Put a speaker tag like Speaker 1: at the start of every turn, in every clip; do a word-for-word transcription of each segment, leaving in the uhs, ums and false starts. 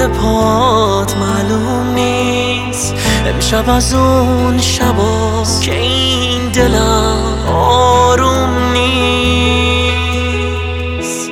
Speaker 1: رد پات معلوم نیست. امشب از اون شباست که این دلم آروم نیست.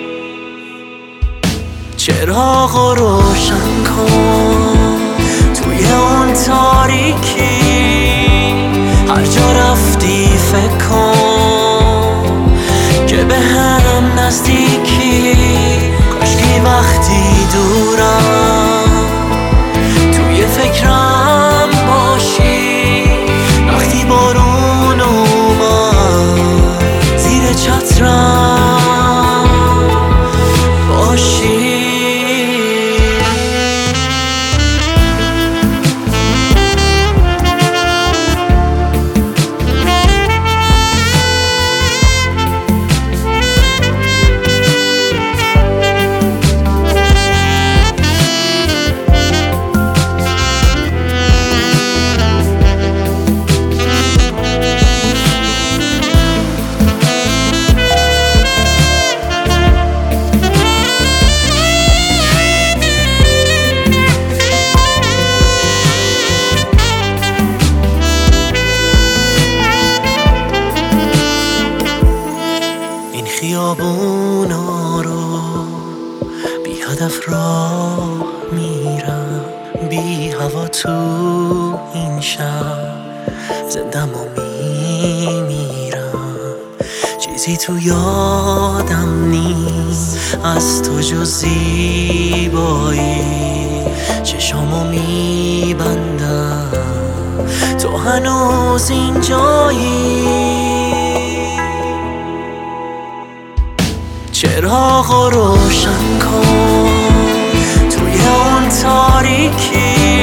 Speaker 1: چراغ روشن کن توی اون تاریکی، هر جا رفتی فکر کن که به هم نزدیکی. کاشکی وقتی دورم توی فکرم باشی، وقتی بارون اومد زیر چترم باشی. خیابونا رو بی هدف راه میرم، بی هوا تو این شب زندم و میمیرم. چیزی تو یادم نیست از تو جز زیبایی، چشامو میبندم تو هنوز اینجایی. چراغ روشن کن توی اون تاریکی،